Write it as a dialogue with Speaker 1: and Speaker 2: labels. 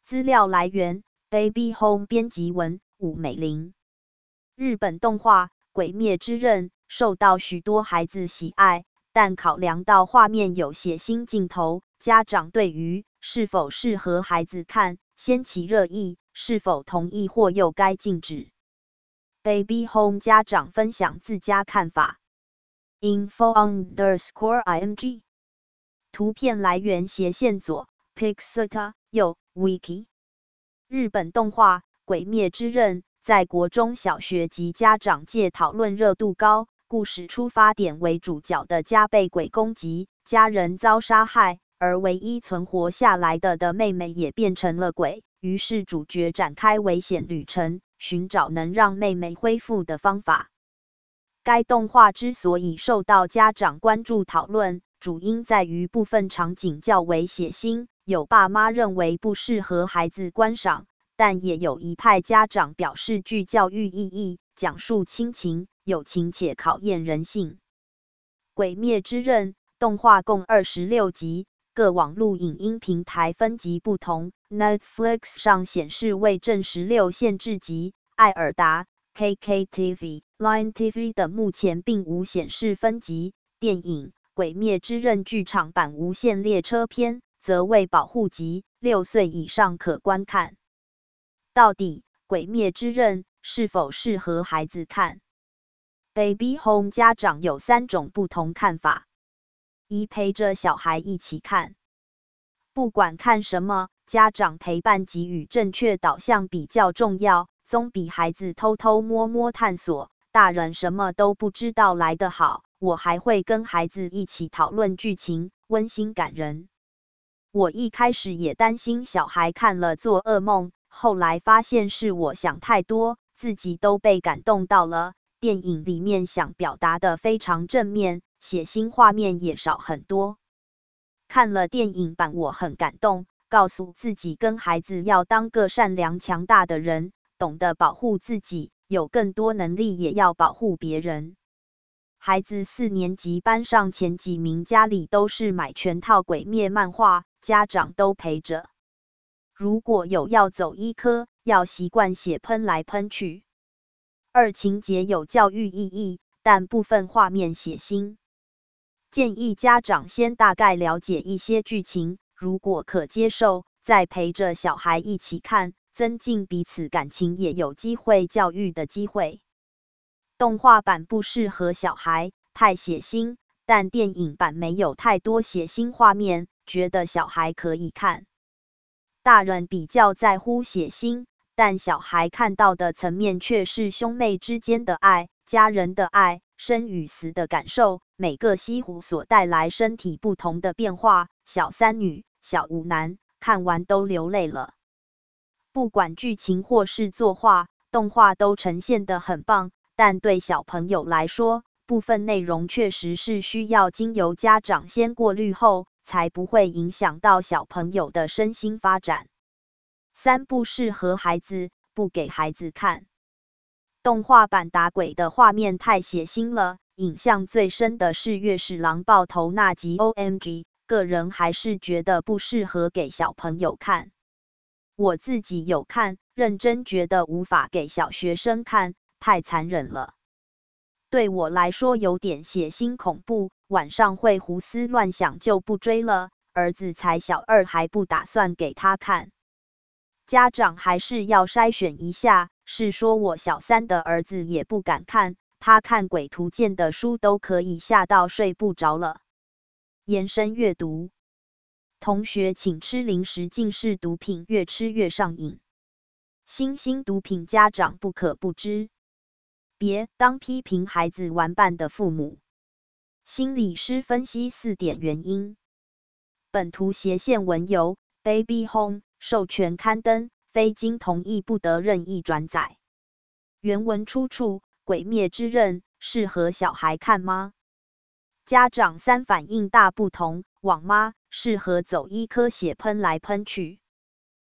Speaker 1: 资料来源 Baby Home 编辑文武美玲。日本动画《鬼灭之刃》受到许多孩子喜爱，但考量到画面有血腥镜头，家长对于是否适合孩子看掀起热议，是否同意或又该禁止。Baby Home 家长分享自家看法。info_img 图片来源斜线左 Pixar 右 Wiki。日本动画《鬼灭之刃》在国中小学及家长界讨论热度高，故事出发点为主角的家被鬼攻击，家人遭杀害，而唯一存活下来的妹妹也变成了鬼，于是主角展开危险旅程，寻找能让妹妹恢复的方法。该动画之所以受到家长关注讨论，主因在于部分场景较为血腥，有爸妈认为不适合孩子观赏，但也有一派家长表示具教育意义，讲述亲情、友情且考验人性。《鬼灭之刃》动画共26集，各网络影音平台分级不同。Netflix 上显示为正16限制级，爱尔达、KKTV、Line TV 等目前并无显示分级。电影《鬼灭之刃》剧场版无限列车篇则为保护级，6岁以上可观看。到底《鬼灭之刃》是否适合孩子看？ Baby Home 家长有3种不同看法。一、陪着小孩一起看。不管看什么，家长陪伴给予正确导向比较重要，总比孩子偷偷摸摸探索，大人什么都不知道来得好。我还会跟孩子一起讨论剧情，温馨感人。我一开始也担心小孩看了做噩梦，后来发现是我想太多，自己都被感动到了。电影里面想表达的非常正面，血腥画面也少很多。看了电影版我很感动，告诉自己跟孩子要当个善良强大的人，懂得保护自己，有更多能力也要保护别人。孩子4年级班上前几名家里都是买全套鬼灭漫画，家长都陪着。如果有要走医科，要习惯血喷来喷去。2、情节有教育意义，但部分画面血腥。建议家长先大概了解一些剧情，如果可接受，再陪着小孩一起看，增进彼此感情，也有机会教育的机会。动画版不适合小孩，太血腥，但电影版没有太多血腥画面，觉得小孩可以看。大人比较在乎血腥，但小孩看到的层面却是兄妹之间的爱、家人的爱、生与死的感受，每个西湖所带来身体不同的变化，小3女、小5男，看完都流泪了。不管剧情或是作画，动画都呈现得很棒，但对小朋友来说，部分内容确实是需要经由家长先过滤后，才不会影响到小朋友的身心发展。3、不适合孩子，不给孩子看。动画版打鬼的画面太血腥了，影象最深的是月矢狼爆头那集 OMG， 个人还是觉得不适合给小朋友看。我自己有看，认真觉得无法给小学生看，太残忍了。对我来说有点血腥恐怖，晚上会胡思乱想就不追了。儿子才小2，还不打算给他看。家长还是要筛选一下，是说我小3的儿子也不敢看，他看鬼图鉴的书都可以吓到睡不着了。延伸阅读。同学请吃零食尽是毒品，越吃越上瘾。新兴毒品家长不可不知。别当批评孩子玩伴的父母。心理师分析4点原因。本图斜线文由 Baby Home 授权刊登，非经同意不得任意转载。原文出处《鬼灭之刃》适合小孩看吗？家长3反应大不同。网妈适合走医科血喷来喷去。